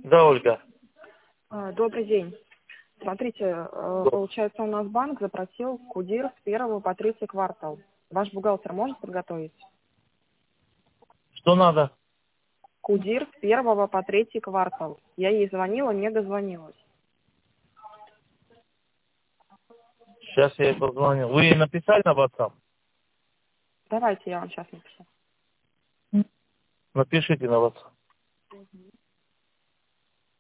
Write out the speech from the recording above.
Да, Ольга. Добрый день. Смотрите, получается, у нас банк запросил КУДИР с 1 по 3 квартал. Ваш бухгалтер может подготовить? Что надо? КУДИР с 1 по 3 квартал. Я ей звонила, не дозвонилась. Сейчас я ей позвоню. Вы ей написали на WhatsApp? Давайте я вам сейчас напишу. Напишите на WhatsApp.